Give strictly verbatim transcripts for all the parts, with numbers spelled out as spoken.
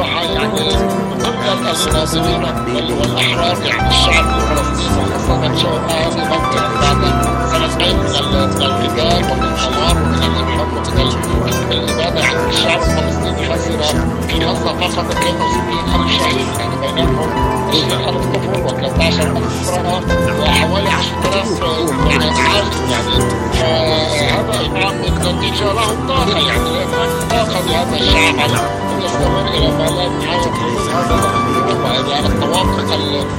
أصبح يعني ضمن الناصرين والأحرار يعني الشعب الفلسطيني خاصة شعب هذه المنطقة بعد سنتين من القتال ومن الدمار ومن الإرهاب ومن الإبادة. يعني الشعب الفلسطيني خسر في غزة فقط اثنين وستين ألف شهيد، يعني بينهم عشرين ألف طفل وثلاثة عشر ألف امرأة وحوالي عشرة آلاف يعني عائلة. يعني هذا طبعا النتيجة له طاقة، يعني لأن طاقة لهذا الشعب على أن يستمر إلى ما لا نهاية هذا وإلى التوافق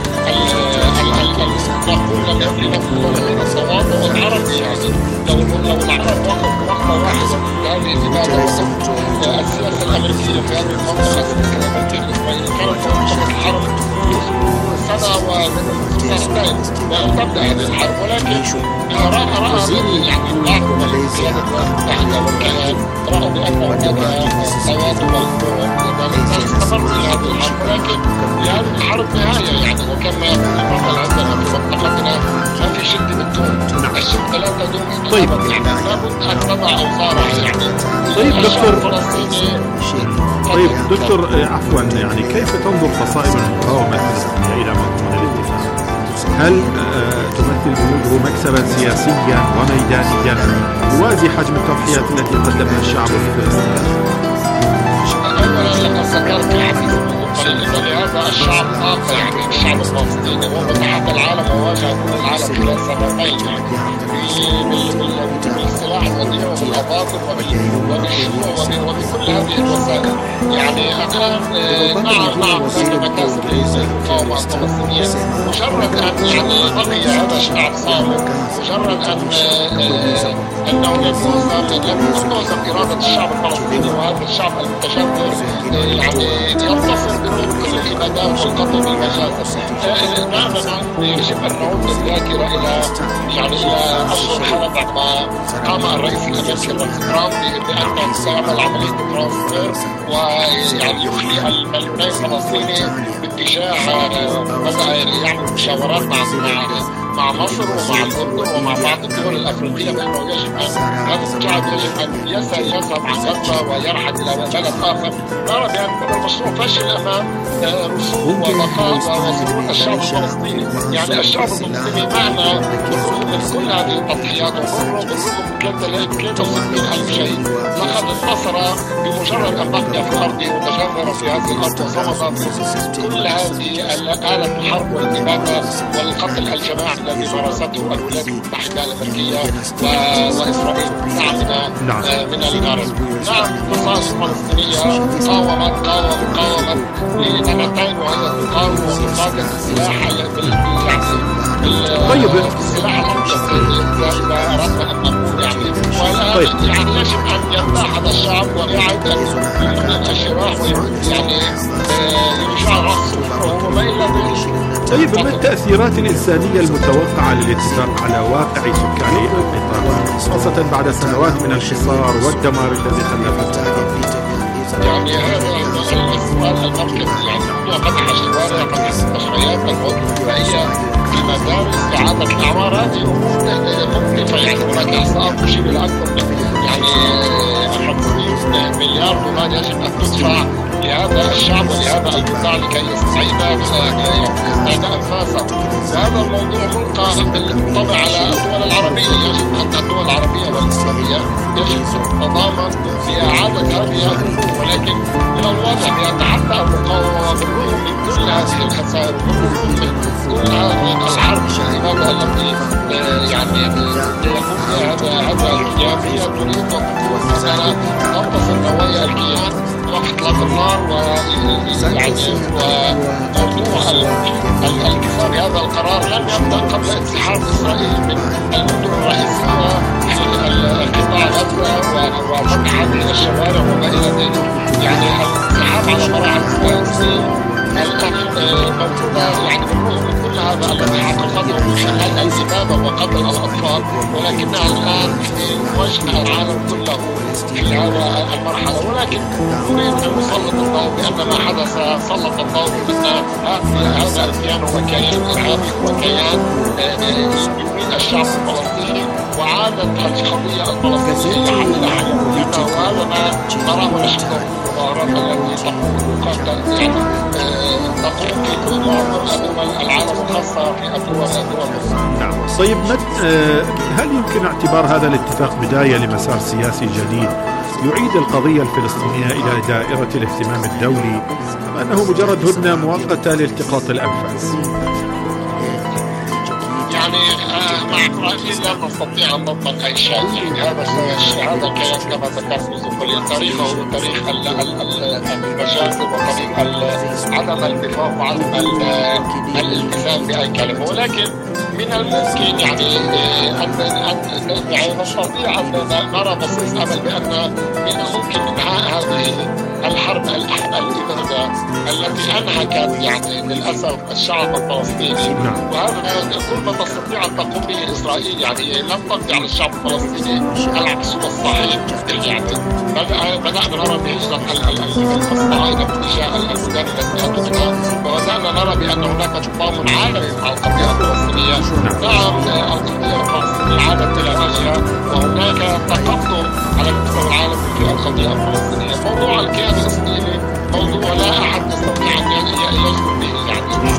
نقول الذي نقول من التواضع العربي. يعني لو لو العرب وقفوا وقفة واحدة في هذه الإبادة السياسة الأمريكية في هذه المنطقة الأمريكية الإسرائيلية كانت منطقة الحرب سنة وسنتين وأن تبدأ هذه الحرب، ولكن رأى رأى يعني بعض القيادة المتحدة والكيان رأوا بأن هناك تواضع ولذلك استمروا في هذه الحرب، ولكن لهذه الحرب نهاية. يعني وكما يقول عندنا في منطقتنا ما في شد بالدون، الشد لا تدوم. طيب يعني لابد أن تضع أوزارها. يعني طيب دكتور طيب دكتور عفوا، يعني كيف تنظر فصائل المقاومة الفلسطينية إلى مضمون الاتفاق؟ هل تمثل جهوده مكسبا سياسيا وميدانيا يوازي حجم التضحيات التي قدمها الشعب الفلسطيني؟ أولا لقد ذكرت الحديث قليلا أن لهذا الشعب طاقة، يعني الشعب الفلسطيني وهو تحت العالم وواجه كل العالم خلال سنتين يعني بالسلاح الرديء وبالأباطل وبالشيوع وبكل هذه الوسائل. يعني الآن نعم نعم هناك مكاسب للمقاومة الفلسطينية، مجرد أن يعني بقي هذا الشعب صامت، مجرد أن أنه لم تنتصر إرادة الشعب الفلسطيني وهذا الشعب المتجمهر يعني ينتصر بكل الإبادات والقتل والمجازر. يجب أن نعود بالذاكرة إلى يعني إلى أشهر حلب عندما قام الرئيس الأمريكي الرئيس ترامب بأن سيعمل عملية ترانسفير ويعني يخلي المليونين فلسطيني باتجاه بدأ يعمل مشاورات مع مع مصر ومع الأردن ومع بعض الدول الأفريقية بأنه يجب أن هذا الشعب يجب أن يذهب عن غزة ويرحل إلى بلد آخر. نرى بأن المشروع فشل أمام رسوم وبقاء وسكون الشعب الفلسطيني. يعني الشعب الفلسطيني معنا بالرغم من كل هذه التضحيات وبالرغم من ثلاثة وستين ألف شهيد لقد انتصر بمجرد أن بقي في أرضه وتجذر في هذه الأرض وصمد كل هذه آلة الحرب والإبادة والقتل الجماعي الذي مارسته الولايات المتحدة الأمريكية وإسرائيل دعمنا من الغرب. نعم الفصائل الفلسطينية قاومت قاومت قاومت لسنتين وهي تقاوم وتقاتل السلاح طيب السلاح الأبيض إذا أردنا أن نقول يعني. والآن يعني يجب أن يتحد الشعب ويعد الشراح يعني يرجع رأسه وما إلى ذلك. طيب ما التأثيرات الإنسانية المتوقعة للاتفاق على واقع سكاني القطاع خاصة بعد سنوات من الحصار والدمار الذي خلفته؟ يعني هذا السؤال المركزي. يعني موضوع فتح الشوارع فتح المستشفيات المواد الغذائية المدارس إعادة الأعمار هذه أمور مختلفة. يعني هناك إحصاءات تشير إلى أكثر من يعني خمسين مليار دولار يجب أن تدفع لهذا الشعب ولهذا القطاع لكي يستعيد يستعيد أنفاسه. وهذا الموضوع ملقى بالطبع على الدول العربية. يجب أن الدول العربية والإسلامية يجب أن تتضامن في إعادة هذه الأمور، ولكن من الواضح بأن حتى المقاومة بالرغم من كل هذه الخسائر وبالرغم من كل هذه الحرب الشديدة التي يعني يقوم بها هذا هذا الكيان هي تريد أن تنتصر نوايا الكيان وإطلاق النار ويعني وموضوع الانكسار بهذا القرار لم يبدأ قبل انسحاب إسرائيل من المدن الرئيسية في القطاع غزة وفتح هذه الشوارع وما إلى ذلك. يعني الانسحاب على مراحل رئيسية الآن موجودة. يعني بالرغم من كل هذا الذي حققته من خلال الإبادة وقتل الأطفال، ولكنها الآن في وجه العالم كله في هذا المرحلة. ولكن نريد أن نسلط الضوء بأن ما حدث سلط الضوء بأن هذا الكيان هو كيان إرهابي وكيان يمين الشعب الفلسطيني وعادت القضية الفلسطينية حتى حياتنا، وهذا ما نراه نشوفه في المظاهرات التي تقوم يعني تقوم في كل دول العالم الخاصة في الدول الدول. نعم. طيب هل يمكن اعتبار هذا الاتفاق بداية لمسار سياسي جديد يعيد القضية الفلسطينية إلى دائرة الاهتمام الدولي، أم أنه مجرد هدنة مؤقتة لالتقاط الأنفاس؟ يعني مع رأيي لا نستطيع أن نضمن أي شيء. يعني هذا هذا الكلام كما ذكرت منذ تاريخه هو تاريخ المجازر وتاريخ عدم الاتفاق وعدم الالتزام بأي كلمة، ولكن من الممكن يعني أن يعني نستطيع أن نرى بصيص أمل بأن من الممكن إنهاء هذه الحرب الإبادة التي أنهكت يعني للأسف الشعب الفلسطيني. وهذا كل ما تستطيع أن تقوم به إسرائيل، يعني لم تقضي على الشعب الفلسطيني، العكس هو الصحيح. يعني بدأنا نرى بهجرة الصهاينة باتجاه البلدان التي أتتنا، وبدأنا نرى بأن هناك تضامن عالمي مع القضية الفلسطينية. نعم القضية الفلسطينية عادت إلى وجهها، وهناك تقدم على مستوى العالم في القضية الفلسطينية. موضوع الكيان الإسرائيلي موضوع لا أحد يستطيع أن يجذب به يعني.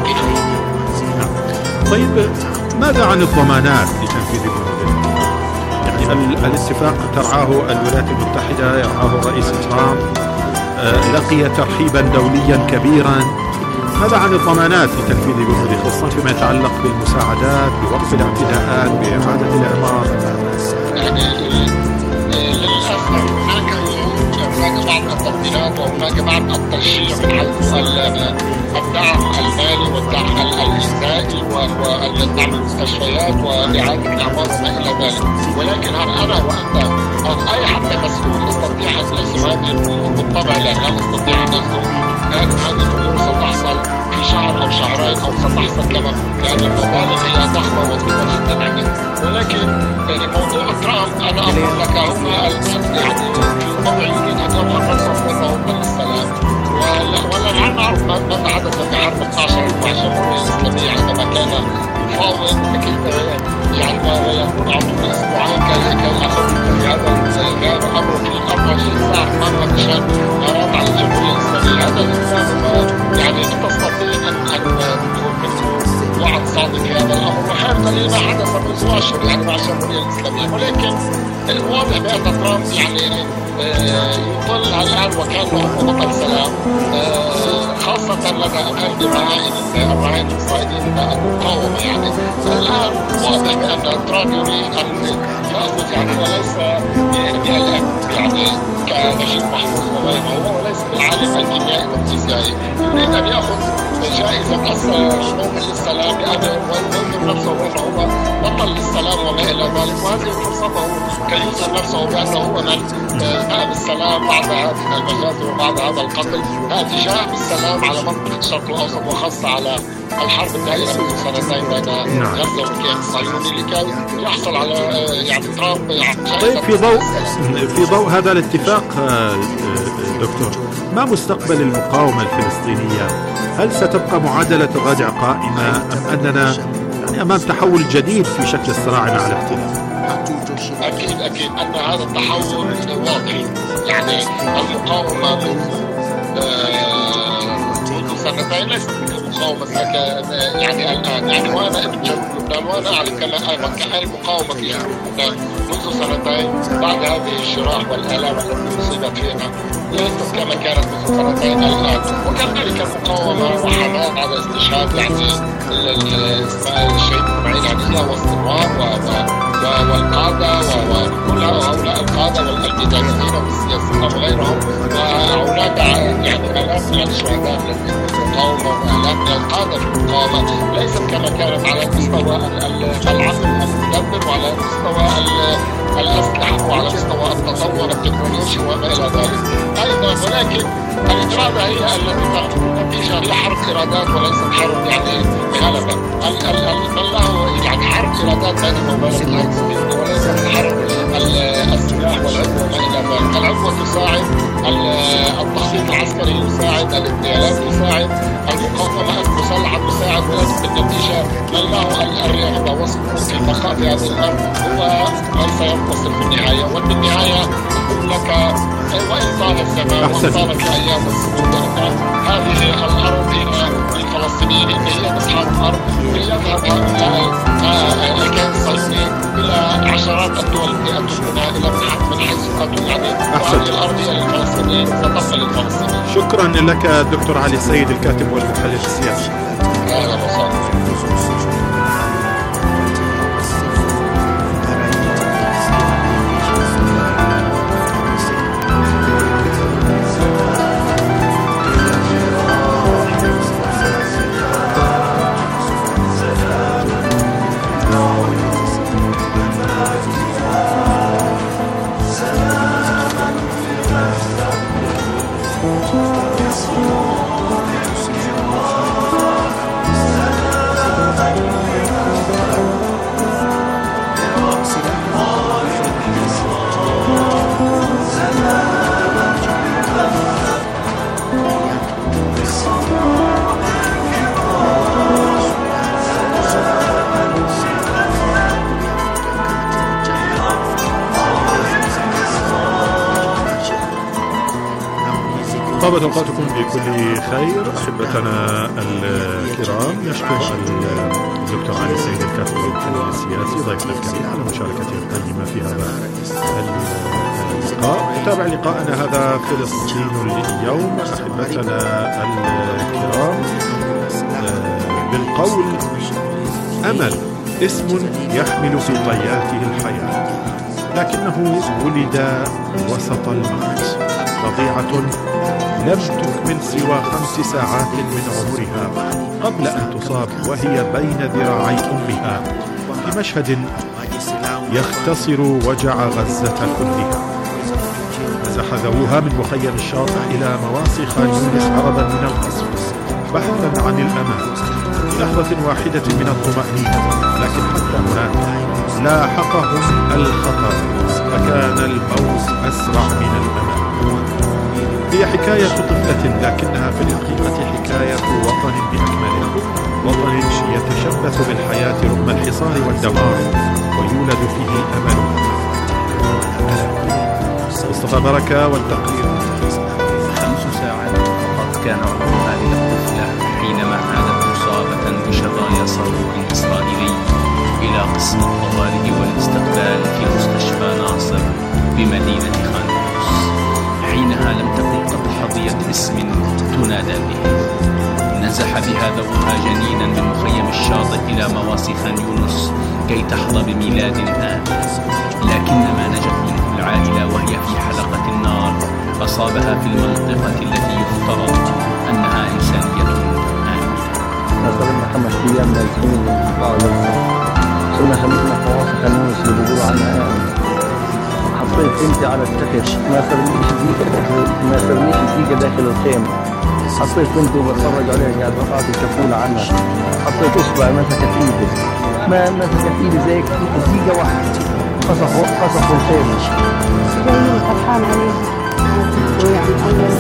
طيب ماذا عن الضمانات لتنفيذ بنود الاتفاق؟ يعني الاتفاق ترعاه الولايات المتحدة، يرعاه الرئيس ترامب، لقي ترحيبا دوليا كبيرا. ماذا عن الضمانات لتنفيذ بنوده، خاصة فيما يتعلق بالمساعدات، بوقف الاعتداءات، بإعادة الإعمار؟ يعني للأسف هناك هناك بعض التطبيقات وهناك بعض التشجيع من حيث الدعم المالي والدعم الغذائي والدعم المستشفيات وإعادة الأعمار وما إلى ذلك، ولكن هل أنا وأنت أو أي حتى مسؤول يستطيع أن يجزم هذه بالطبع؟ لا لا نستطيع أن نجزم أن هذه الأمور ستحصل في شهر أو شهرين أو ستحصل كما لأن المبالغ هي ضخمة وكبيرة جدا يعني. ولكن يعني موضوع ترامب أنا أقول لك هو يعني الوضع يريد أن يظهر نفسه أنه السلام، ولا نعرف ماذا حدث في حرب اثني عشر مع الجمهورية الإسلامية عندما كان يفاوض يعني ما يكون عمره أسبوعين كي يأخذ في هذا الأمر في أربع وعشرين ساعة مرة مشان أراد على الجمهورية الإسلامية. هذا الإنسان يعني لا تستطيع أن تكون منه وعد صادق في هذا الأمر، وحتى ما حدث منذ أشهر يعني مع الجمهورية الإسلامية. ولكن الواضح بأن ترامب يعني يطل الآن وكأنه بطل سلام، خاصة لدى الجماعين الرهائن الإسرائيليين المقاومة. يعني الآن واضح بأن ترامب يريد أن يأخذ يعني وليس بالأب يعني كنجيب محفوظ وغيره، وليس بالعالم الكيميائي والفيزيائي، يريد أن يأخذ جائزة النوبل للسلام بأبه ويظهر نفسه بأنه هو بطل للسلام وما إلى ذلك، وهذه فرصته كي يظهر نفسه بأنه هو من جاء بالسلام بعد هذه المجازر وبعد هذا القتل. هذه جاء بالسلام على منطقة الشرق الأوسط وخاصة على الحرب الدائرة منذ سنتين بين غزة والكيان الصهيوني لكي يحصل على يعني ترامب يعني. طيب في ضوء في ضوء هذا الاتفاق دكتور، ما مستقبل المقاومة الفلسطينية؟ هل ستبقى معادلة الردع قائمة أم أننا يعني أمام تحول جديد في شكل الصراع مع الاحتلال؟ أكيد أكيد أن هذا التحول واضح. يعني المقاومة منذ سنتين ليست المقاومة يعني الآن. يعني وأنا ابن جنوب لبنان وأنا أعرف كما المقاومة في لبنان منذ سنتين بعد هذه الجراح والآلام التي أصيبت فينا ليست كما كانت منذ سنتين الآن. وكذلك المقاومة وحنان على استشهاد يعني الشهيد معين يعني هي واستمرار والقادة وكل هؤلاء القادة والميدانيين والسياسيين وغيرهم، وهناك يعني آلاف من الشهداء الذين المقاومة وآلاف من القادة في المقاومة ليست كما كانت على مستوى العقل المدبر وعلى مستوى الأسلحة وعلى مستوى التطور التكنولوجي وما إلى ذلك أيضا. ولكن الإرادة هي التي تكون نتيجة هي حرب إرادات وليست حرب يعني غلبة. الله يعني حرب إرادات بين الممالك وليس حرب السلاح والعدوى وما إلى ذلك. العدوى تساعد، التخطيط العسكري يساعد، الاغتيالات يساعد، المقاومة المسلحة تساعد، ولكن بالنتيجة الله الرياضة وسط البقاء في هذه الأرض هو من سينتصر في النهاية. وبالنهاية أقول لك وإن طال الزمان وإن طالت الأيام والسنين هذه الأرض هي للفلسطينيين هي أصحاب الأرض. يذهب هؤلاء الكيان الصهيوني إلى عشرات الدول ليأتون إلى من حيث أتوا يعني وهذه الأرض هي للفلسطينيين ستبقى للفلسطينيين. شكرا لك دكتور علي السيد الكاتب والمحلل السياسي. أهلا وسهلا. طابت أوقاتكم بكل خير أحبتنا الكرام. نشكر الدكتور علي السيد الكاتب والمحلل السياسي ضيفنا الكريم على مشاركته القيمة في هذا اللقاء. نتابع لقاءنا هذا فلسطين اليوم أحبتنا الكرام بالقول أمل اسم يحمل في طياته الحياة، لكنه ولد وسط الموت. رضيعة لم تكمل سوى خمس ساعات من عمرها قبل أن تصاب وهي بين ذراعي أمها في مشهد يختصر وجع غزة كلها. نزح ذووها من مخيم الشاطئ إلى مواصي خان يونس هربا من القصف بحثا عن الأمان في لحظة واحدة من الطمأنينة، لكن حتى هناك لاحقهم الخطر فكان الموت أسرع من الأمان. هي حكاية طفلة لكنها في الحقيقة حكاية وطن بأكمله، وطن يتشبث بالحياة رغم الحصار والدمار ويولد فيه أمل. مصطفى بركة والتقرير. خمس ساعات فقط كان عمر هذه الطفلة حينما عادت مصابة بشظايا صاروخ إسرائيلي إلى قسم الطوارئ والاستقبال في مستشفى ناصر بمدينة خان يونس. حينها لم تكن قد حظيت اسم تنادى به. نزح بها ذوقها جنينا من مخيم الشاطئ إلى مواصي خان يونس كي تحظى بميلاد آمن، لكن ما نجت منه العائلة وهي في حلقة النار أصابها في المنطقة التي يفترض أنها إنسانية آمنة. صرنا خمس أيام نازحين من قاعدة، صرنا خمسنا مواصي خان يونس اللي بيقولوا عنها آمنة. حطيت بنتي على التخت، ما صرنيش دقيقة داخل ما صرنيش دقيقة داخل الخيمة. حطيت بنتي وبتفرج عليها قاعد بقعد كفولة عنها. حطيت إصبع مسكت إيدي، ما مسكت إيدي زي دقيقة واحدة قصفوا قصفوا الخيمة. جايين فرحان عليها ويعني أول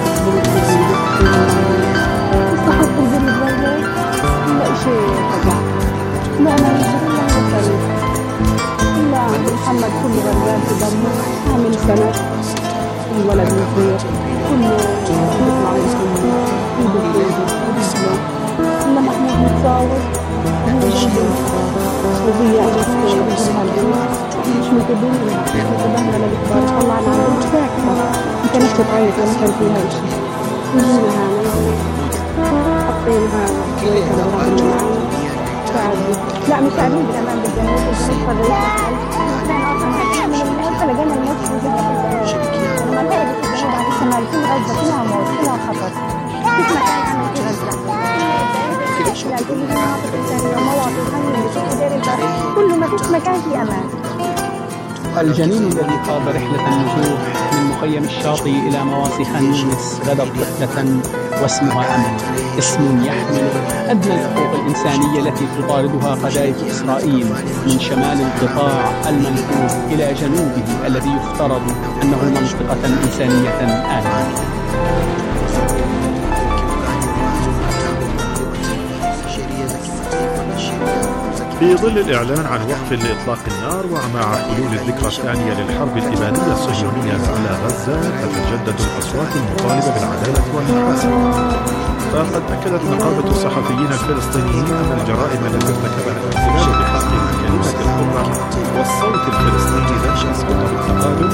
استحق البنت والله لا شيء رجع. لا أنا نجري لها الطريق إلا محمد كله غرقان في دمه عامل سنة. الولد صغير كله بيطلع من ايده بيده وبيسمع. إلا محمود متصاور هو جنبه وهي أجت بجيبها البنت مش متبهنا مش متبهنا للكبار. طلعنا على البنت ساكتة ما كانتش تعيط ولا كان فيها شيء. وجينا هنا حطينها ويتها ورحنا معنا ساعدوا. لا مش قاعدين كمان بالجنوب الجنوب فريقنا من الموت لقينا الموت في جهة الجنوب. لما خرجت الجنوب بعد الشمال كل غزة كلها موت كلها خطر. كيف ما كان عامل في غزة يعني كل مناطق إنسانية ومواطن خلينا كله ما فيش مكان في أمان. الجنين الذي خاض رحلة النزوح من مخيم الشاطئ إلى مواصي خان يونس غدا طفلة واسمها أمل، اسم يحمل أدنى الحقوق الإنسانية التي تطاردها قذائف إسرائيل من شمال القطاع المنفوذ إلى جنوبه الذي يفترض أنه منطقة إنسانية آمنة. شيريا زكي فتيفة شيريا زكي في ظل الإعلان عن وقف لإطلاق النار ومع حلول الذكرى الثانية للحرب الإبادية الصهيونية على غزة تتجدد الأصوات المطالبة بالعدالة والمحاسبة. فقد أكدت نقابة الصحفيين الفلسطينيين أن الجرائم التي ارتكبها الاحتلال بحق الكلمة الحرة والصوت الفلسطيني لن يسقط بالتقادم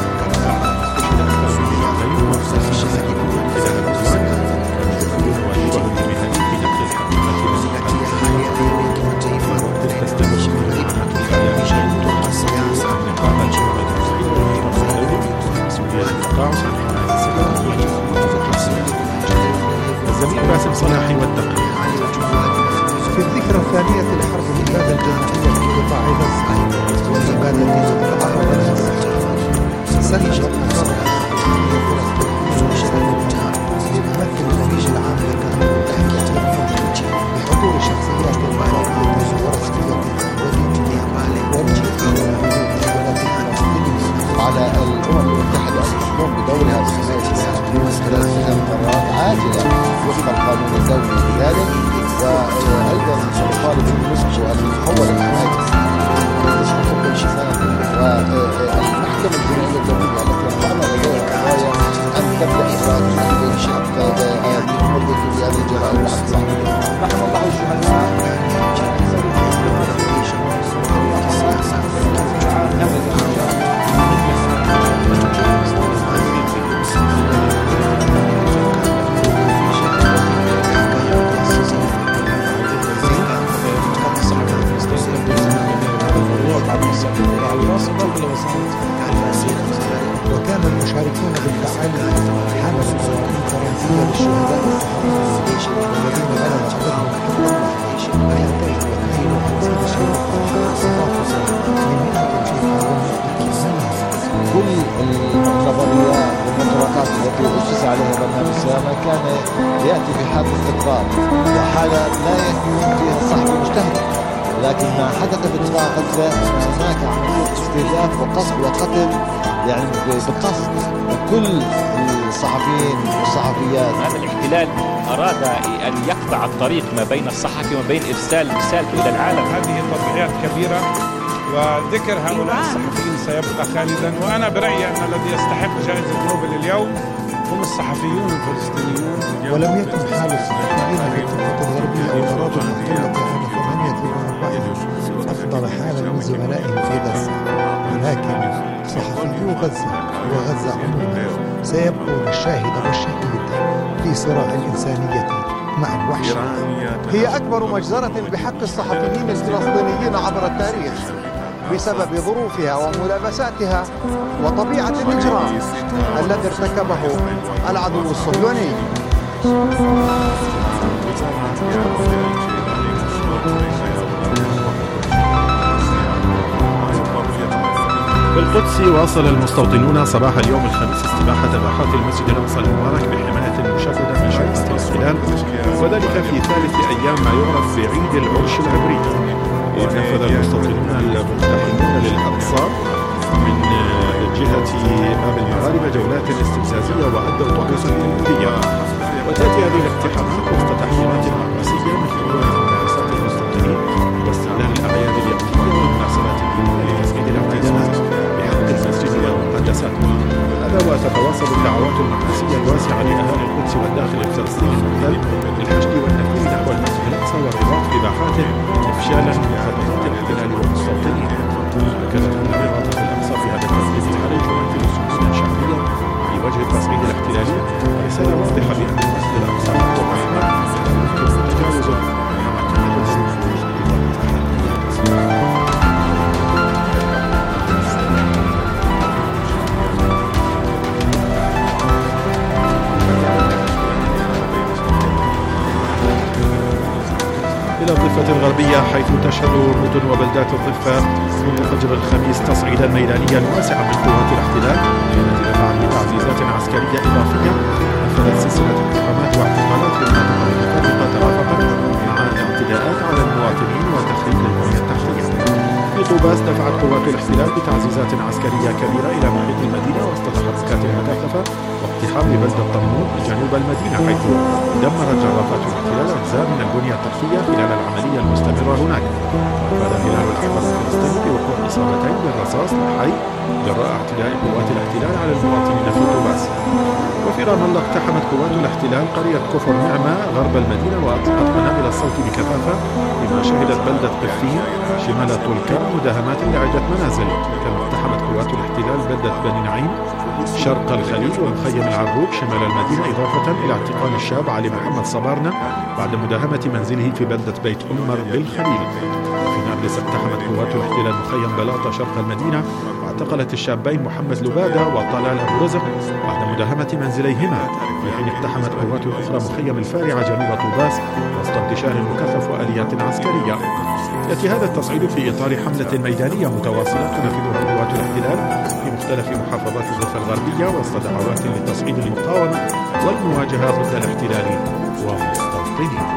الزميل باسم صلاحي والتقرير. في الذكرى الثانية لحرب الإبادة الجماعية في قطاع غزة والإبادة التي تتعرض لها الصحافة، سلمت النقابة لتمثل النتيجة العام للقانون التحكيم بحضور شخصيات مالية ورسمية على الأمم المتحدة أن تقوم بدورها بحماية الصحفيين خلال ثلاث مرات عاجلة وفق القانون الدولي بذلك، وأيضا نطالب بالمسك أن يتحول لحماية الصحفيين كل سنة، والمحكمة الجنائية الدولية التي رفعنا لديها قضايا أن تبدأ إجراءات التفتيش حتى يقوم بهذه الجرائم على الصحفيين. نحن نضع الشهداء وكان المشاركون بالتعالي حامل قوانين فرنسية للشهداء الصحفيين الذين بلغ عددهم حتى لا ينتهي اثنين وخمسين شهيدا من مئة كل النظريات والمطروحات التي أسس عليها برنامج سلامة كان يأتي بحالة استقرار وحالة لا يكون فيها الصحفي مجتهد، ولكن ما حدث في قطاع غزة هناك عملية استهداف وقصف وقتل يعني بالقصد كل الصحفيين والصحفيات. هذا الاحتلال أراد أن يقطع الطريق ما بين الصحفي وما بين إرسال رسالته إلى العالم. هذه تضحيات كبيرة وذكر هؤلاء الصحفيين سيبقى خالدا، وأنا برأيي أن الذي يستحق جائزة نوبل اليوم هم الصحفيون الفلسطينيون. ولم يتم حال الصحفيين في الضفة الغربية أو الأراضي المحتلة عام ثمانية وأربعين أفضل حالا من زملائهم في غزة، ولكن صحفيو غزة وغزة عموما سيبقون الشاهد والشهيد في صراع الإنسانية مع الوحش. هي أكبر مجزرة بحق الصحفيين الفلسطينيين عبر التاريخ بسبب ظروفها وملابساتها وطبيعة الإجرام الذي ارتكبه العدو الصهيوني. في القدس واصل المستوطنون صباح اليوم الخميس استباحة باحات المسجد الأقصى المبارك بحماية مشددة من شرطة الاحتلال، وذلك في ثالث أيام ما يعرف بعيد العرش العبري. ونفذ المستوطنون المقتحمون للأقصى من جهة باب المغاربة جولات استفزازية وأدوا طقوسا تنفيذية، وتأتي هذه الاقتحامات وسط تحذيرات عباسية من حضور منافسات المستوطنين واستغلال الأعياد اليهودية والمناسبات الدينية لتسعيد الاعتداءات بحق المسجد والمقدسات. هذا وتتواصل الدعوات المحاسية الواسعة لأهالي القدس والداخل الفلسطيني المحتل للحشد والنفير نحو المسجد الأقصى والرباط بباحات إفشالا لخدمات الاحتلال والمستوطنين. أكدت المناطق في الأقصى في هذا التسديد الحرج يمثل سلوكا شعبيا في وجه التصعيد الاحتلالي، رسالة واضحة بأن المسجد الأقصى مفتوح أمام يمكن تجاوزه كما كان بالسلوك. إلى الضفة الغربية حيث تشهد مدن وبلدات الضفة منذ فجر الخميس تصعيدا ميدانيا واسعا من قوات الاحتلال التي دفعت بتعزيزات عسكرية إضافية نفذت سلسلة اقتحامات واعتقالات في المناطق المتفرقة ترافقت مع الاعتداءات على المواطنين وتخريب البنية التحتية. في طوباس دفعت قوات الاحتلال بتعزيزات عسكرية كبيرة إلى محيط المدينة وسط تحركات مكثفة اقتحام بلدة طنوط جنوب المدينة، حيث دمرت جرافات الاحتلال أجزاء من البنية التحتية خلال العملية المستمرة هناك. وقال الهلال الأحمر الفلسطيني بوقوع إصابتين بالرصاص لحي جراء اعتداء قوات الاحتلال على المواطنين في طوباس. وفي رام الله اقتحمت قوات الاحتلال قرية كفر نعمة غرب المدينة وأطلقت قنابل الصوت بكثافة، بما شهدت بلدة قفين شمال طول كرم مداهمات لعدة منازل. كما اقتحمت قوات الاحتلال بلدة بني نعيم شرق الخليل ومخيم العروق شمال المدينة، إضافة إلى اعتقال الشاب علي محمد صبارنة بعد مداهمة منزله في بلدة بيت أمر بالخليل. وفي نابلس اقتحمت قوات الاحتلال مخيم بلاطة شرق المدينة واعتقلت الشابين محمد لبادة وطلال أبو رزق بعد مداهمة منزليهما، في حين اقتحمت قوات أخرى مخيم الفارعة جنوب طوباس وسط انتشار مكثف وآليات عسكرية. يأتي هذا التصعيد في إطار حملة ميدانية متواصلة تنفذها قوات الاحتلال في مختلف محافظات الضفة الغربية وسط دعوات لتصعيد المقاومة والمواجهة ضد الاحتلال ومستوطنيه.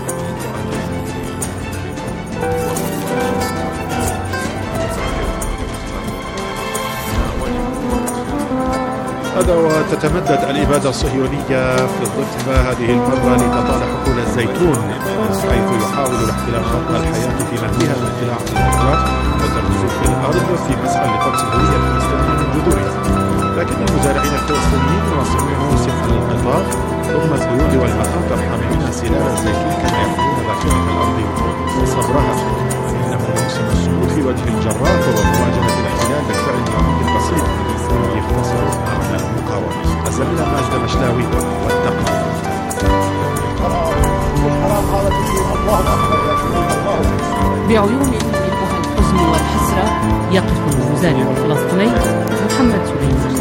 هذا وتتمدد الإبادة الصهيونية في الضفة هذه المرة لتطال حقول الزيتون، حيث يحاول الاحتلال خلق الحياة في مهدها باختلاع الأرض وتركز في الأرض في مسعى لقدس الهوية الفلسطينية من جذورها. لكن المزارعين الفلسطينيين يواصلون موسم القطاف ثم القيود والمخاطر حاملين سلال الزيتون كما يحملون ذاكرة الأرض وصبرها. إنه موسم الصمود في وجه الجرات ومواجهة الاحتلال بالفعل العميق البسيط الذي يختصر معنى المقاومة. الزميلة ماجدة مشلاوي والتقرير. بعيون يملكها الحزن والحسرة يقف المزارع الفلسطيني محمد سليمان.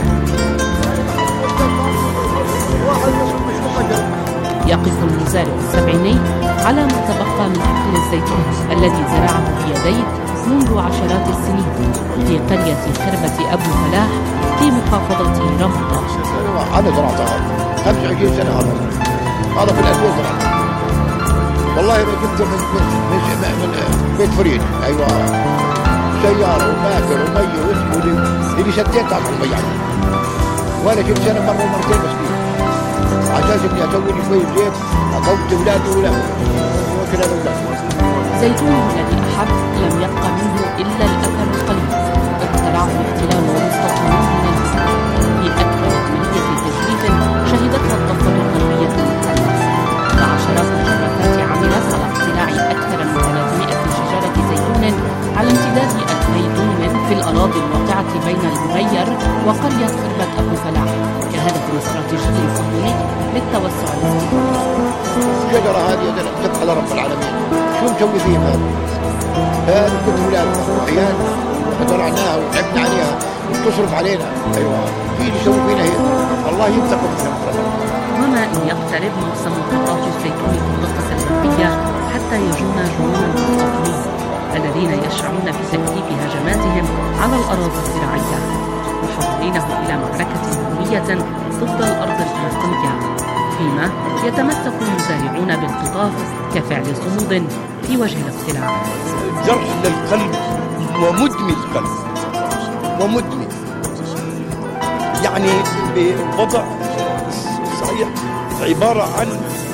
يقف المزارع السبعيني على ما تبقى من حقل الزيتون الذي زرعه بيديه منذ عشرات السنين في قرية خربة أبو فلاح في محافظة رام الله. أنا زرعتها خمسة وعشرين سنة هذا هذا في الأسواق زرعتها. والله ما جبته من من من بيت فريد. أيوة سيارة وماكر ومية واسمه اللي شديت على المية وأنا جبت سنة مرة ومرتين بس على أساس إني أسوي لي شوية زيت أقوت أولادي ولا وكل الأولاد. زيتونه الذي أحب لم يبقى منه إلا الأثر القليل. اقتلعه الاحتلال ومستوطنون من المساء في أكبر عملية تجريف شهدتها الضفة الغربية المحتلة. وعشرات الجرافات عملت على اقتلاع أكثر من ثلاثمائة شجرة زيتون على امتداد ألفي دونم في الأراضي الواقعة بين المغير وقرية خربة أبو فلاح كهدف استراتيجي صهيوني للتوسع الاستقراري. الشجرة هذه تبقى على رب العالمين. شو نسوي فيها هذا؟ هذا كل أولادنا وعيالنا وزرعناها وتعبنا عليها وتصرف علينا. أيوة في اللي يسوي فينا هيك الله ينتقم منا. وما إن يقترب موسم قطاف الزيتون في الضفة الغربية حتى يجون جنون المستوطنين الذين يشعرون بتكثيف هجماتهم على الأراضي الزراعية محولينه إلى معركة هوية ضد الأرض الفلسطينية، فيما يتمسك المزارعون بالقطاف كفعل صمود في وجه الاقتلاع. جرح للقلب ومدمي القلب ومدمي، يعني بوضع صحيح عبارة عن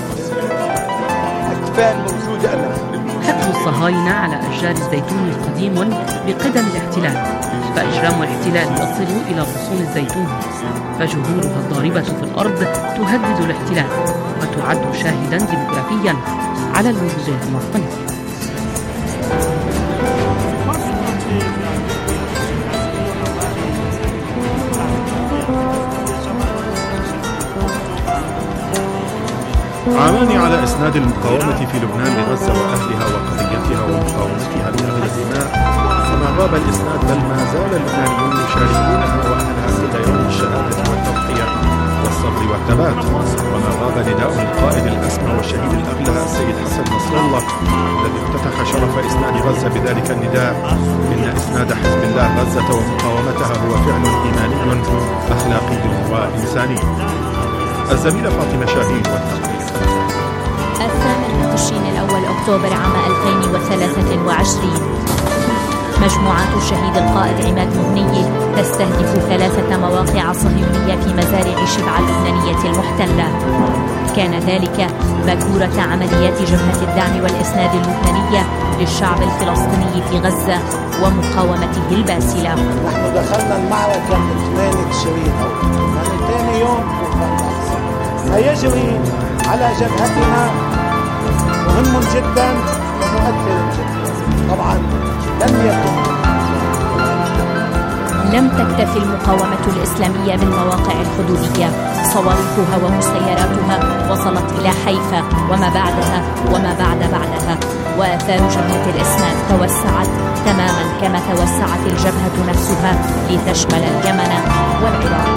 أكفان موجودة أنا. حقد الصهاينة على أشجار الزيتون قديم بقدم الاحتلال، فإجرام الاحتلال يصل إلى غصون الزيتون، فجذورها الضاربة في الأرض تهدد الاحتلال وتعد شاهدا ديموغرافيا على الوجود المواطني. عامان على إسناد المقاومة في لبنان لغزة وأهلها وقضيتها ومقاومتها بأهل الدماء، فما غاب الإسناد بل ما زال اللبنانيون يشاركونها وأهلها في غيرهم الشهادة والتضحية والصبر والثبات. وما غاب نداء القائد الأسمى والشهيد الأغلى السيد حسن نصر الله الذي افتتح شرف إسناد غزة بذلك النداء: إن إسناد حزب الله غزة ومقاومتها هو فعل إيماني أخلاقي وإنساني. الزميلة فاطمة شاهين والتقرير. الثامن من تشرين الأول أكتوبر عام ألفين وثلاثة وعشرين، مجموعات الشهيد القائد عماد مهني تستهدف ثلاثة مواقع صهيونية في مزارع شبعا اللبنانية المحتلة. كان ذلك باكورة عمليات جبهة الدعم والإسناد اللبنانية للشعب الفلسطيني في غزة ومقاومته الباسلة. نحن دخلنا المعركة ثمانية تشرين يعني ثاني يوم ما يجري على جبهتنا مهم جدا ومؤثر جدا. طبعا لم يكن لم تكتفي المقاومة الإسلامية بالمواقع الحدودية، صواريخها ومسيراتها وصلت إلى حيفا وما بعدها وما بعد بعدها، وآثار جبهة الإسناد توسعت تماما كما توسعت الجبهة نفسها لتشمل اليمن والعراق.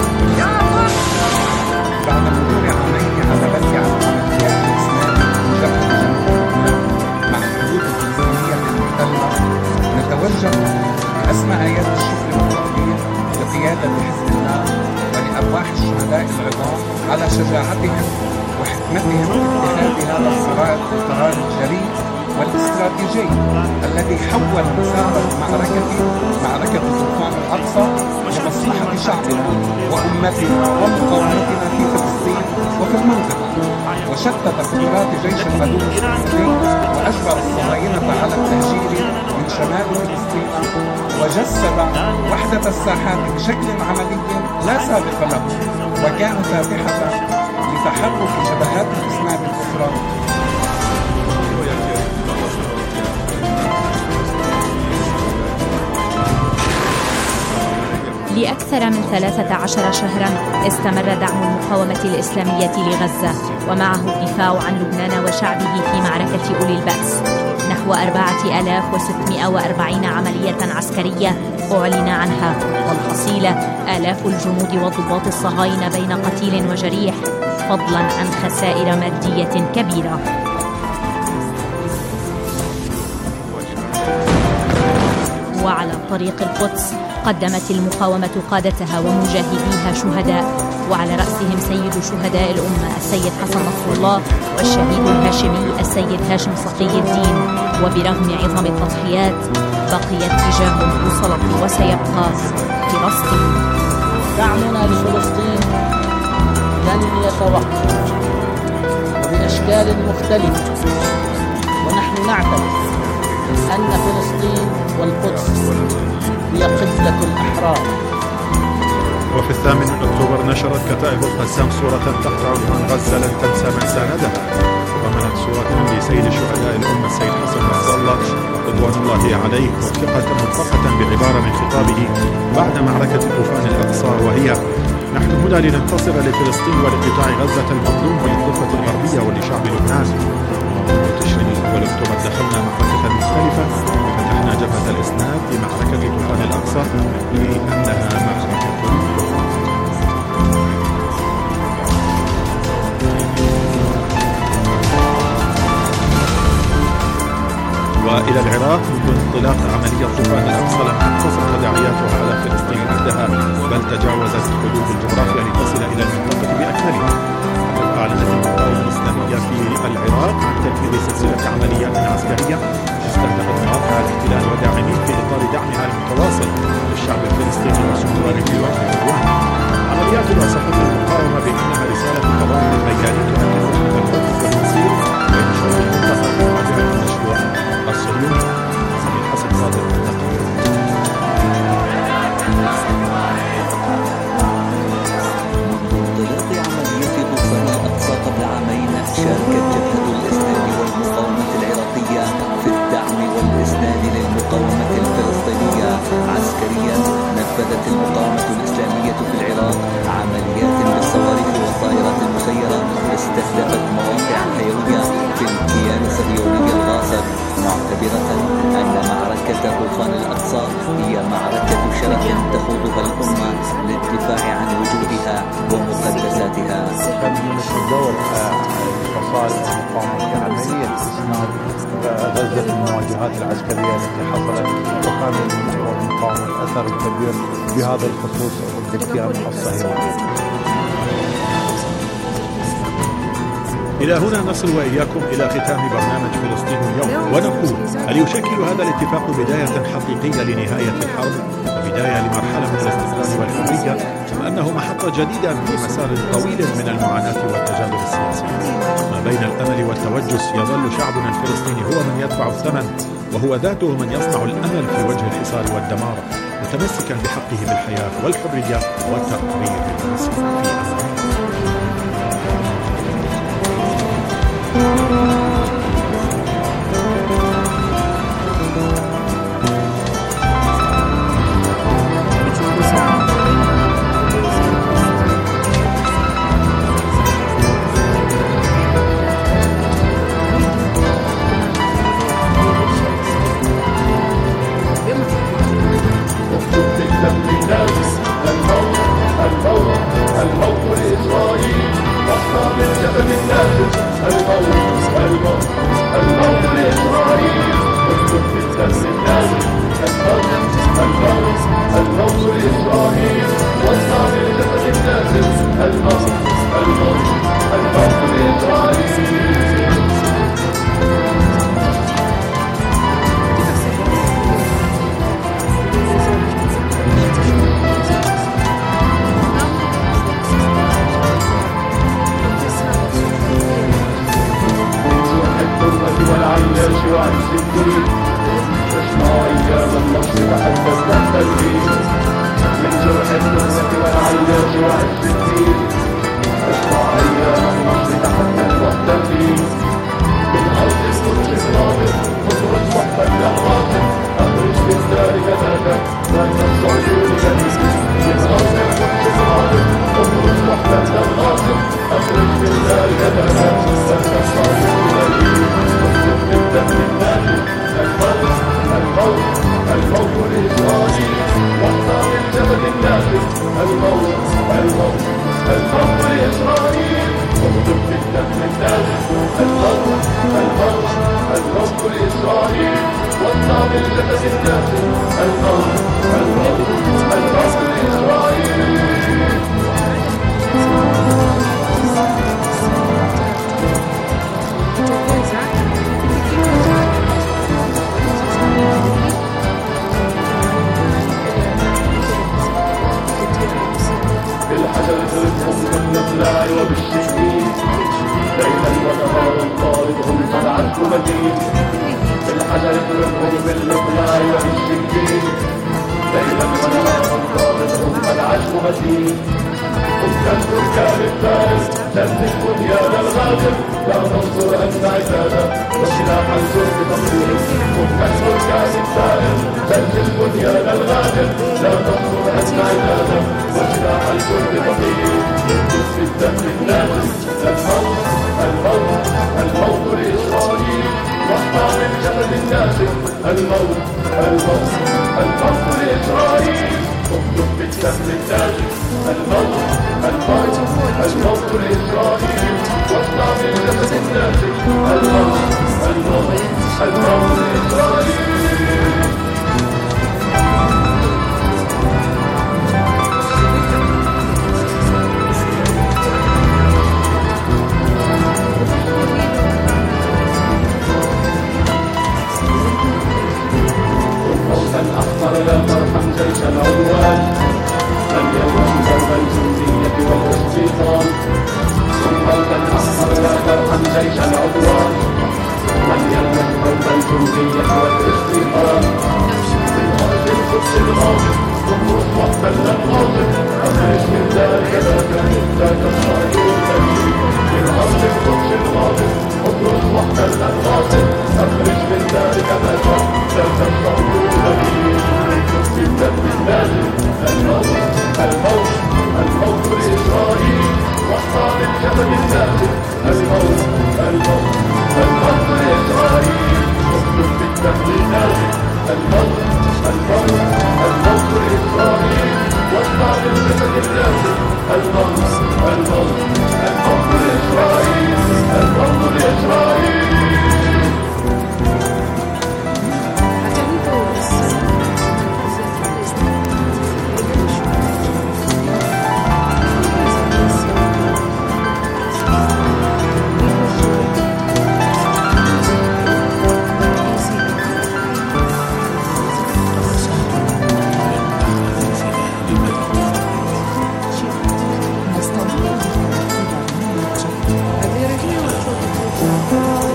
بعد مرور عامين على بدء عمليات الإسناد جبهة مع الحدود الفلسطينية المحتلة، نتوجه بأسمى آيات الشكر والتقدير لقيادة حزب الله ولأرواح الشهداء العظام على شجاعتهم وحكمتهم في اتخاذ هذا القرار القرار الجريء والاستراتيجي الذي حول مسار المعركة معركة طوفان الأقصى لمصلحة شعبنا وأمتنا ومقاومتنا في فلسطين وفي المنطقة، وشتت قدرات جيش العدو الفلسطيني وأجبر الصهاينة على التهجير من شمال فلسطين، وجسد وحدة الساحات بشكل عملي لا سابق له، وكان فاتحة لتحرك جبهات الإسناد الأخرى. لأكثر من ثلاثة عشر شهرا استمر دعم المقاومة الإسلامية لغزة ومعه الدفاع عن لبنان وشعبه في معركة أولي البأس. نحو أربعة آلاف وستمائة وأربعين عملية عسكرية أعلن عنها، والحصيلة آلاف الجنود والضباط الصهاينة بين قتيل وجريح، فضلا عن خسائر مادية كبيرة. وعلى طريق القدس قدمت المقاومة قادتها ومجاهديها شهداء، وعلى رأسهم سيد شهداء الأمة السيد حسن نصر الله والشهيد الهاشمي السيد هاشم صقي الدين. وبرغم عظم التضحيات بقي اتجاه البوصلة وسيبقى فلسطين. دعمنا لفلسطين لن يتوقف بأشكال مختلفة، ونحن نعتبر أن فلسطين والقدس هي قبلة الأحرار. وفي الثامن من أكتوبر نشرت كتائب القسام صورة تحت عنوان غزة لن تنسى من ساندها، وضمنت صورة لسيد شهداء الأمة السيد حسن نصر الله رضوان الله عليه، وثقة مطلقة بعبارة من خطابه بعد معركة طوفان الأقصى، وهي: نحن هنا لننتصر لفلسطين ولقطاع غزة المظلوم وللضفة الغربية ولشعب لبنان. وتشرين الأول أكتوبر دخلنا معركة مختلفة، فتحنا جبهة الإسناد في معركة طوفان الأقصى لأنها معركة. وإلى العراق، منذ انطلاق عملية طوفان الأقصى لم تقتصر تداعياتها على فلسطين وحدها، بل تجاوزت حدود الجغرافيا لتصل إلى المنطقة بأكملها. أعلنت المقاومة الإسلامية في العراق عن تنفيذ سلسلة عمليات عسكرية استهدفت مواقع الاحتلال وداعمين في إطار دعمها المتواصل للشعب الفلسطيني وسكانه في وجه العدوان. عمليات وصفت المقاومة بأنها رسالة تضامن ميداني تؤكد وحدة الموقف والمصير بين شعوب المنطقة في مواجهة المشروع الصهيوني. سمير حسن صادق التقرير. انطلاق عملية طوفان الأقصى قبل عامين شاركت جبهة الإسناد والمقاومة العراقية في الدعم والإسناد للمقاومة الفلسطينية عسكريا. نفذت المقاومة الإسلامية في العراق عمليات بالصواريخ والطائرات المسيرة استهدفت مواقع حيوية في الكيان الصهيوني الغاصب، معتبرة أن معركة طوفان الأقصى هي معركة شرف تخوضها الأمة للدفاع عن وجودها ومقدساتها. مجلس الدول فصائل المقاومة في عملية إسناد غزة في المواجهات العسكرية التي حصلت، وكان المقاومة أثر كبير بهذا الخصوص ضد الكيان الصهيوني. إلى هنا نصل وإياكم إلى ختام برنامج فلسطين اليوم، ونقول: هل يشكل هذا الاتفاق بداية حقيقية لنهاية الحرب البداية لمرحلة من الاستقلال والحرية، ثم أنه محطة جديدة في مسار طويل من المعاناة والتجاذب السياسي. ما بين الأمل والتوجس يظل شعبنا الفلسطيني هو من يدفع الثمن، وهو ذاته من يصنع الأمل في وجه الحصار والدمار، متمسكا بحقه بالحياة والحرية والتقرير بالمسك في أمره.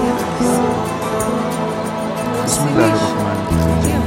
بسم الله الرحمن الرحيم.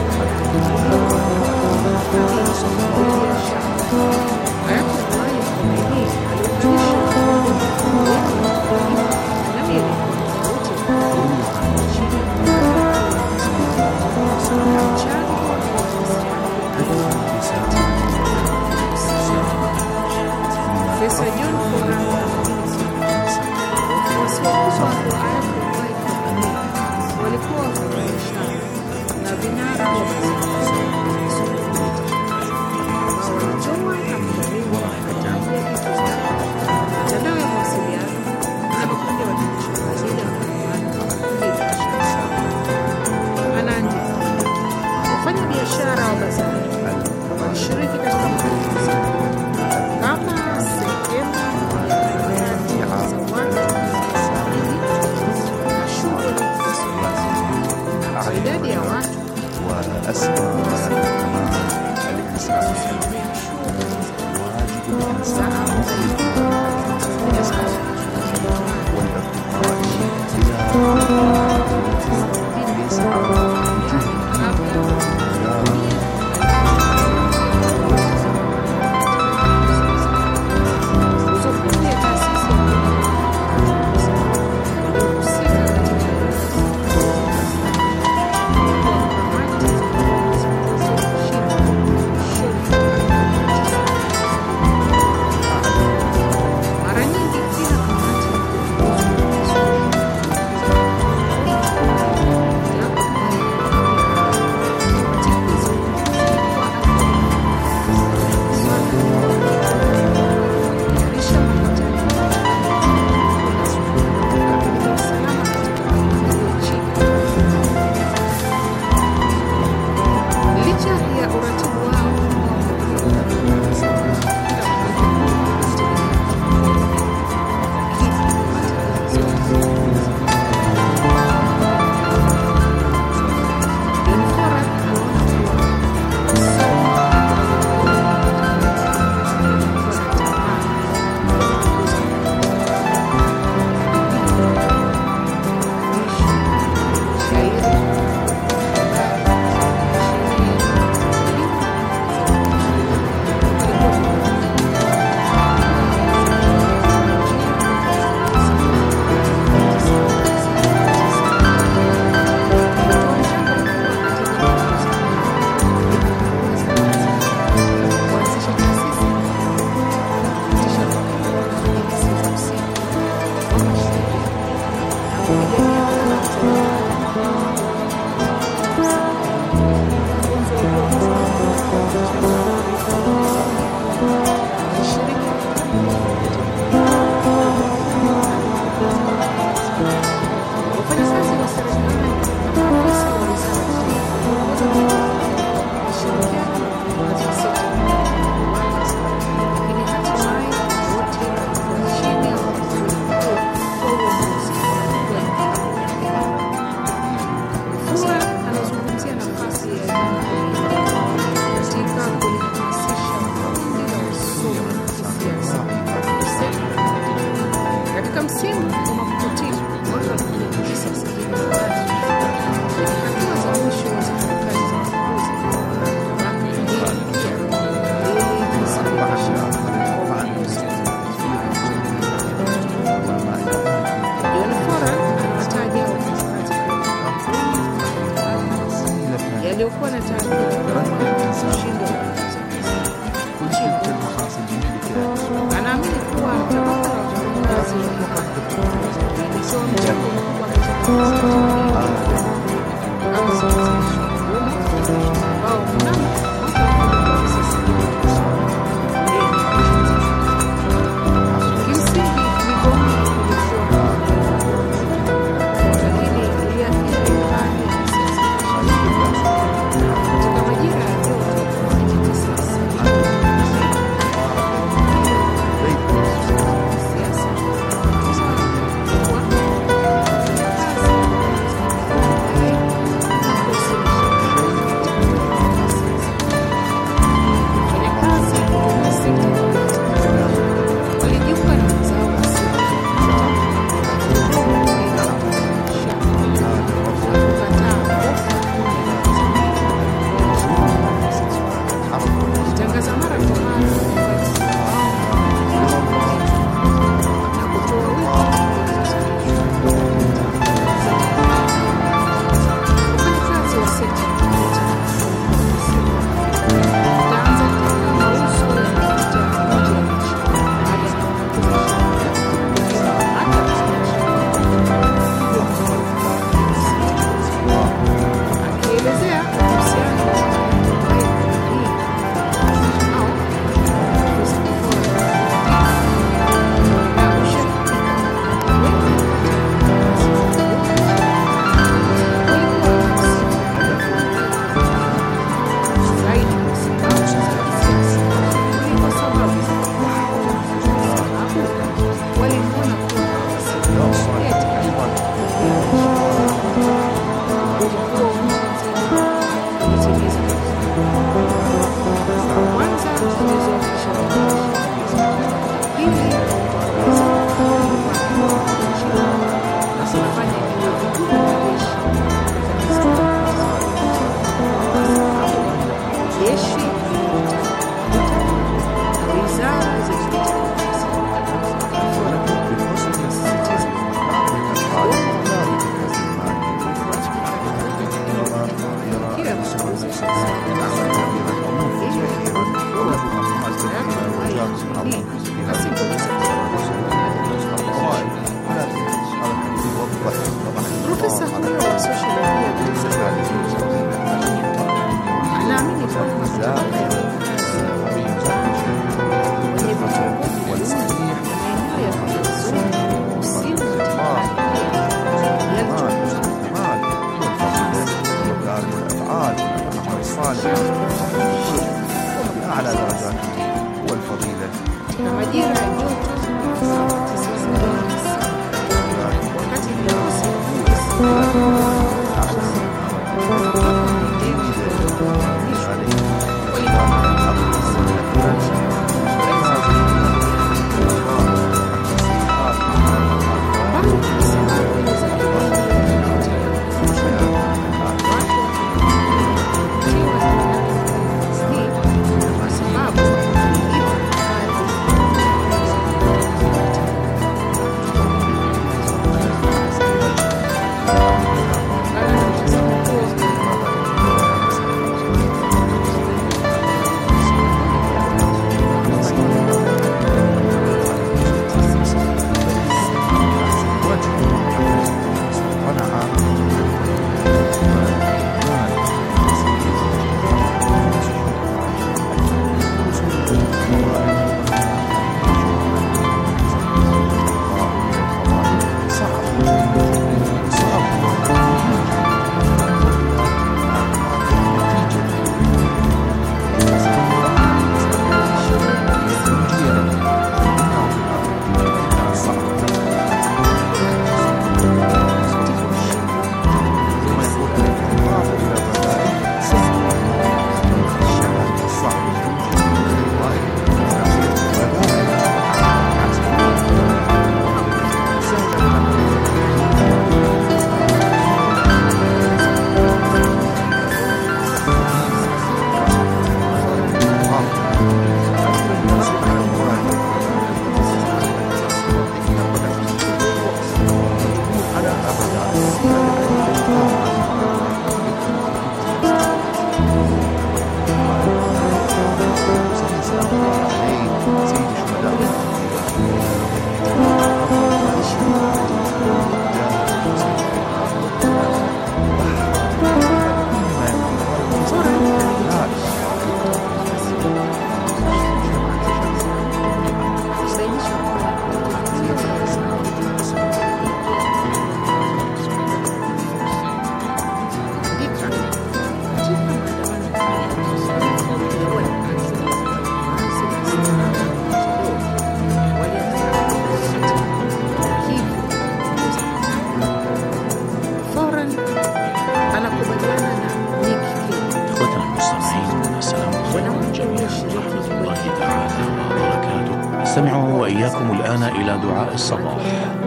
نستمع وإياكم الآن إلى دعاء الصباح.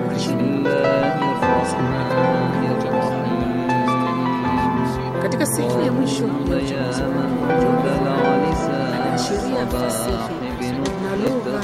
Katika siku ya mwisho anaashiria fasihi na lugha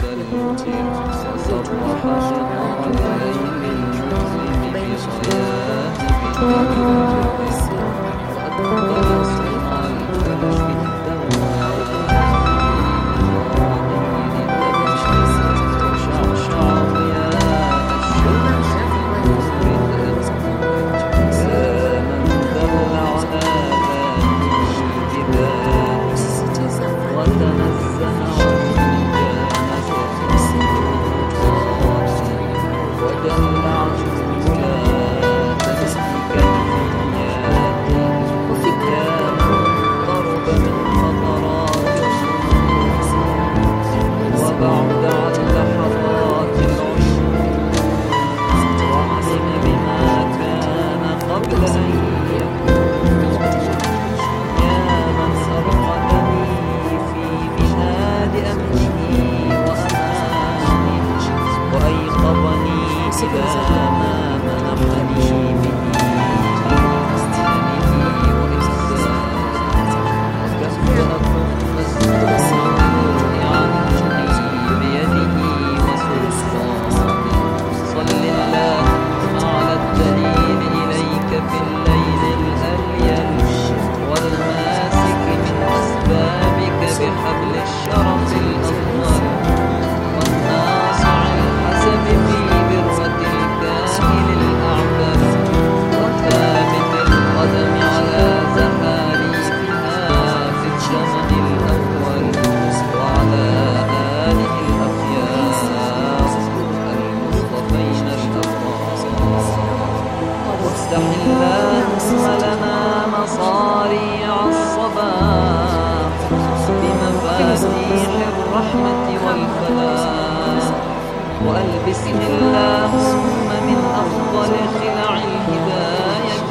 وألبسني اللهم من أفضل خلع الهداية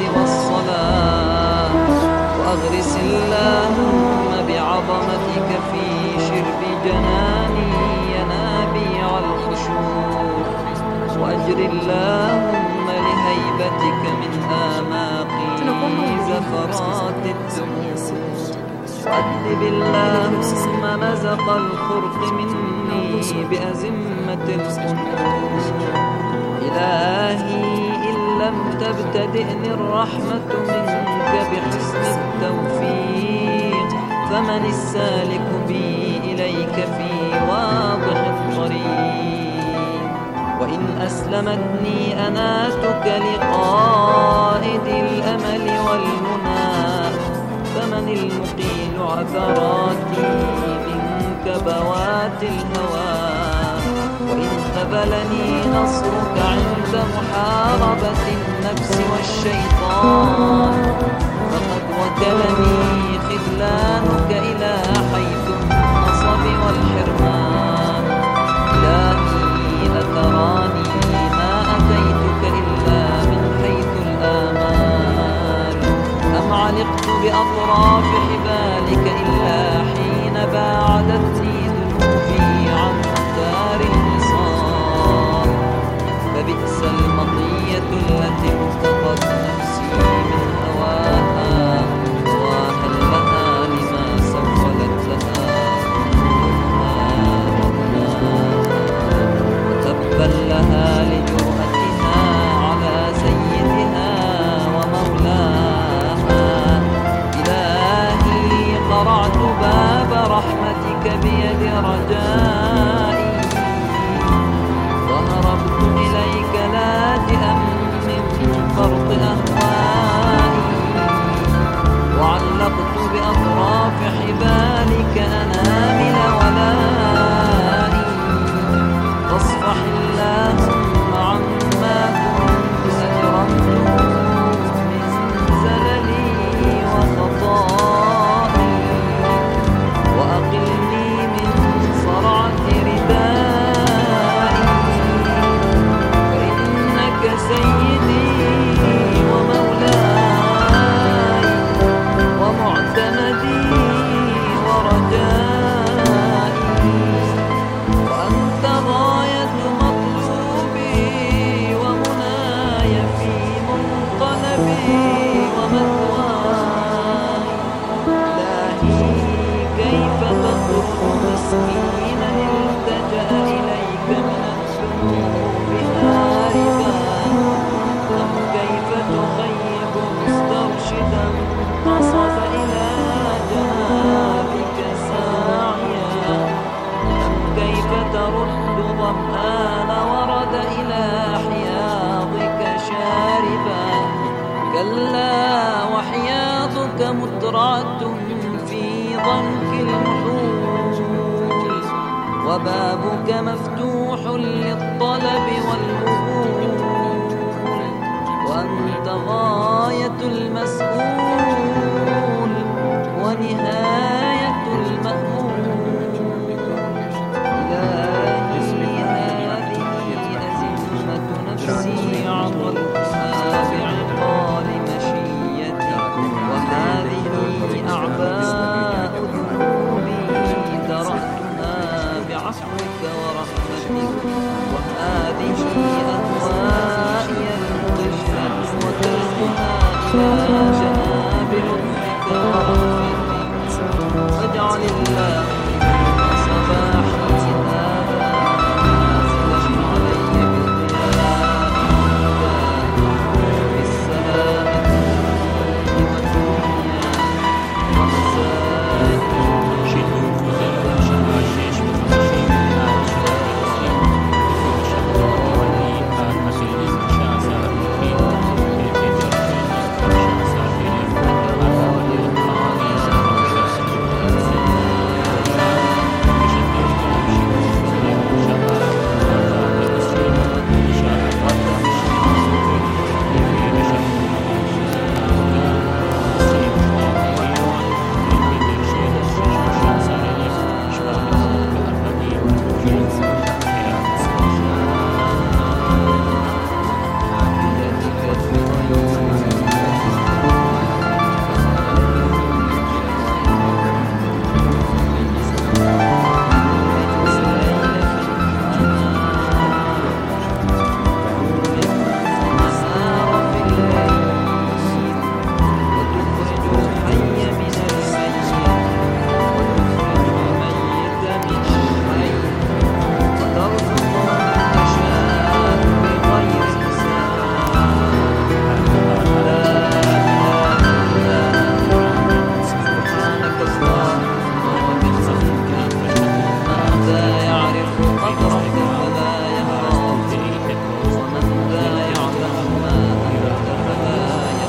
اللهم لهيبتك من آماقي زفرات الدموع أدب اللهم مزق الخرق مني بأزمة الخنوع إلهي إن لم تبتدئني الرحمة منك بحسن التوفيق فمن السالك بي إليك في واضح الطريق وإن أسلمتني أناتك لقائد الأمل والمنى فمن المقيل عثراتي من كبوات الهوى وإن خذلني نصرك عند محاربة النفس والشيطان فقد وكلني خذلانك إلى حيث النصب والحرمان إلهي أتراني ما أتيتك إلا من حيث الآمال أم علقت بأطراف حبالك إلا حين باعدتني ذنوبي عن مختار الوصال فبئس المطية التي انتقت نفسي من هواها وهل لها لما سولت لها وتبا لها لجرأتها على سيدها ومولاها إلهي قرعت باب رحمتك بيد رجائي وهربت إليك لاجئا من فرط أهوائي وعلقت بأطراف حبالك أنامل ولائي فاصفح اللهم عما كنت أجرمته من زللي وخطائي وأقلني من صرعة ردائي فإنك سيدي ومولاي ومعتمدي ورجائي وأنت غاية مطلوبي ومناي في منقلبي ومثواي إلهي كيف تضر مسكينا التجأ إليك من الذنوب هاربا أم كيف تخيب مسترشدا قصد إلى جنابك ساعيا أم كيف ترد ظمآن ورد إلى حياضك شاربا كلا وحياضك مترعة في ضنك المحول وبابك مفتوح للطلب والقبول وأنت غاية المسؤول ونهاية المأمول إلهي هذه أزمة نفسي عضلتها بعقال مشيتي وهذه أعباء ذنوبي درأتها بعفوك ورحمتك وهذه أهوائي المضلة وتركها إلى جناب لطفك ورحمتك واجعل اللهم صباحي هذا نازلا علي بالضياء بالسلامة والدنيا ومسائل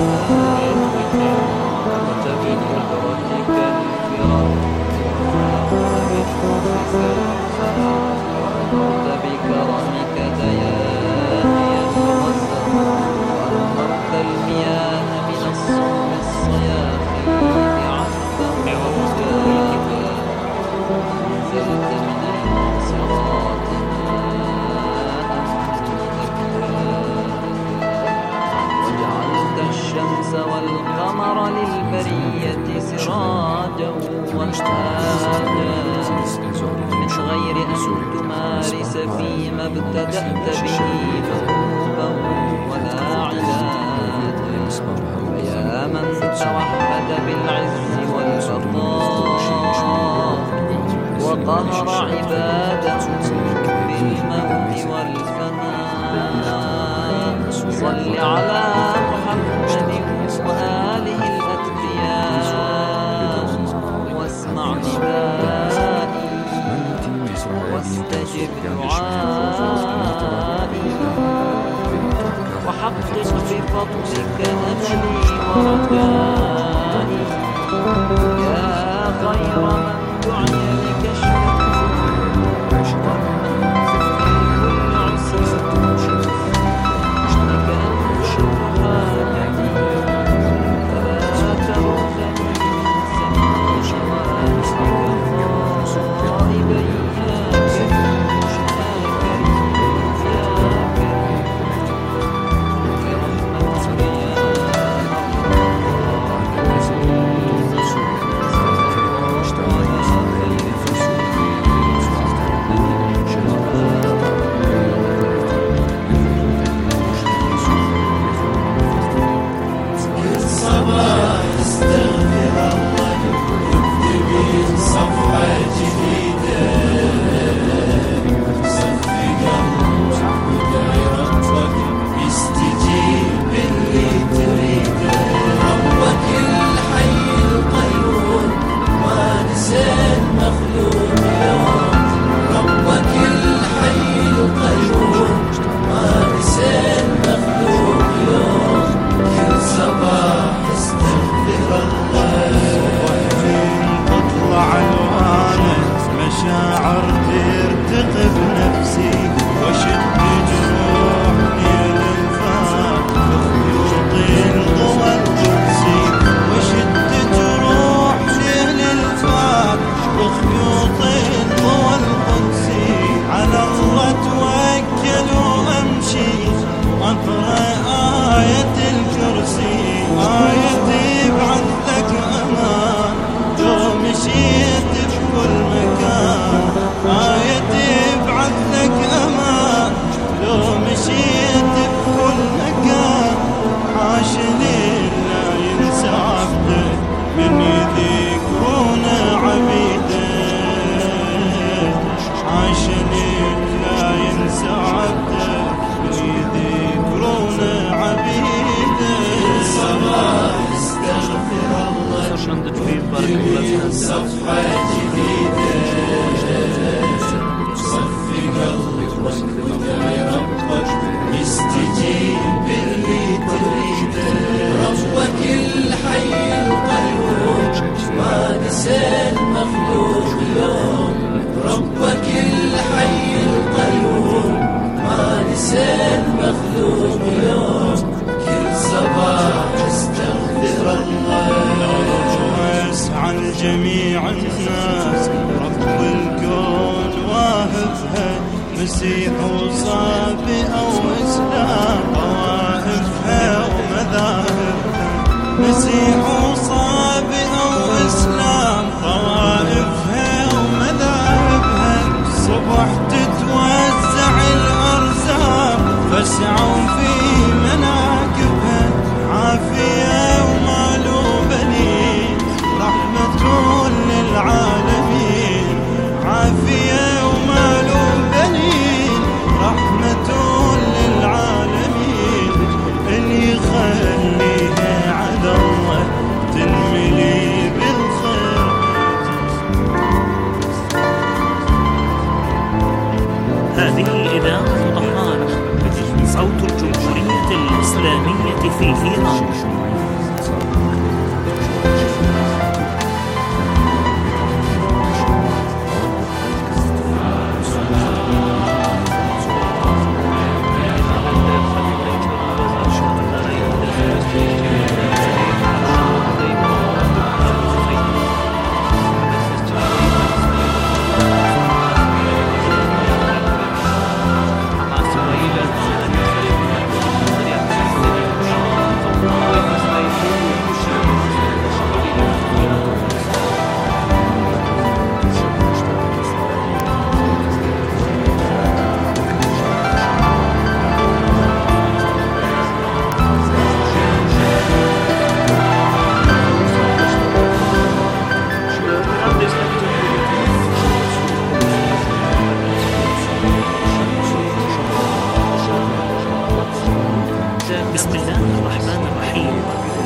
اللي يخليها على الله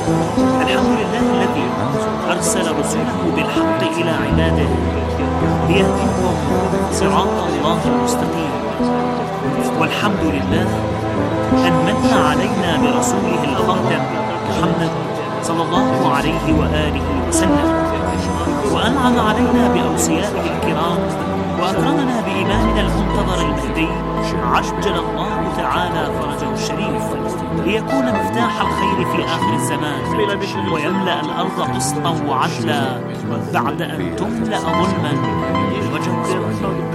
الحمد لله الذي أرسل رسوله بالحق إلى عباده ليهديهم صراط الله المستقيم. والحمد لله أن من علينا برسوله الخاتم محمد صلى الله عليه وآله وسلم، وأنعم علينا بأوصيائه الكرام، وأكرمنا بإمامنا المنتظر المهدي عجل الله تعالى فرجه الشريف، ليكون مفتاح الخير في آخر الزمان، ويملأ الأرض قسطا وعدلا بعد أن تملأ ظلما وجورا.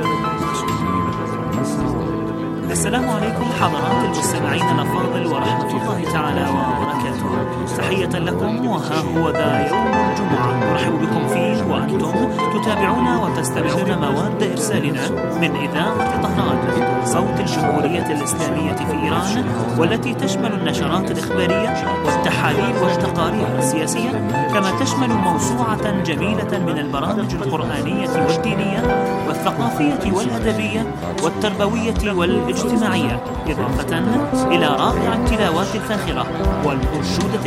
السلام عليكم حضرات المستمعين الأفاضل ورحمة الله تعالى وبركاته. تحية لكم، وها هو ذا يوم الجمعة نرحب بكم فيه وأنتم تتابعون وتستمعون مواد إرسالنا من إذاعة طهران صوت الجمهورية الإسلامية في إيران، والتي تشمل النشرات الإخبارية والتحاليل والتقارير السياسية، كما تشمل موسوعة جميلة من البرامج القرآنية والدينية والثقافية والأدبية والتربوية والاجتماعية، إضافة إلى رائع التلاوات الفاخرة والأنشودة